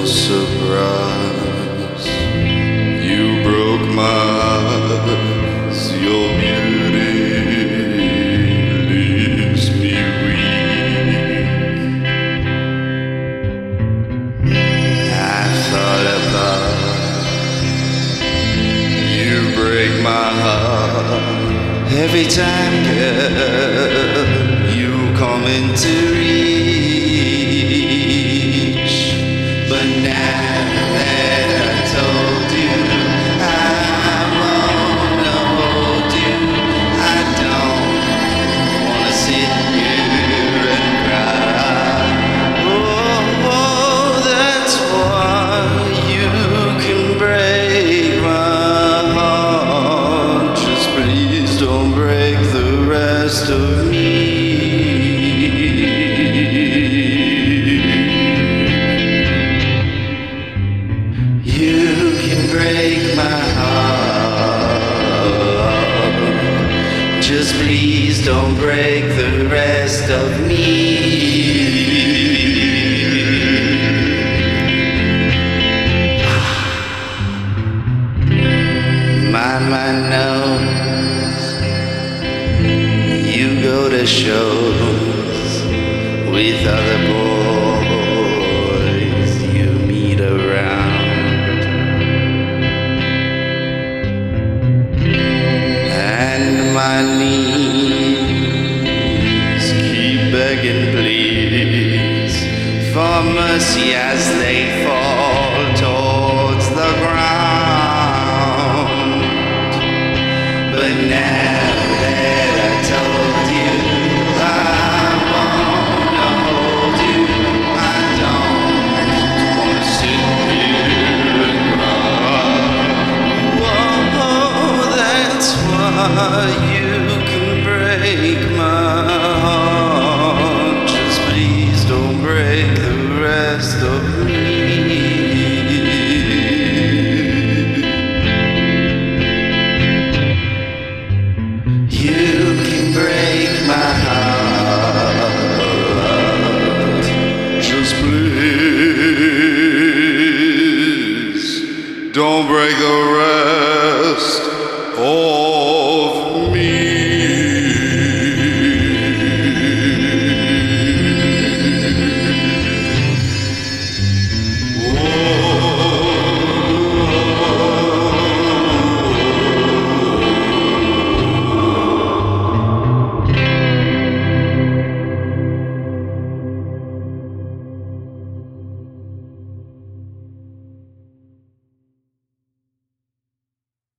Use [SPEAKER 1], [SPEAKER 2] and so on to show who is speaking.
[SPEAKER 1] no surprise. You broke my eyes. Your beauty leaves me weak. I fall apart. You break my heart. Every time, girl, you come into reach. But now that I told you I wanna hold you, I don't wanna sit here and cry. Oh, that's why you can break my heart. Just please don't break the rest of me. You can break my heart. Just please don't break the rest of me. Mind my nose. You go to shows with other boys you meet around. And my knees keep begging please for mercy as they fall towards the ground. But now that I told you I wanna hold you, I don't wanna sit here and cry. Whoa, that's why you can break my heart. Just please don't break the rest of me. You can break my heart. Just please don't break the rest.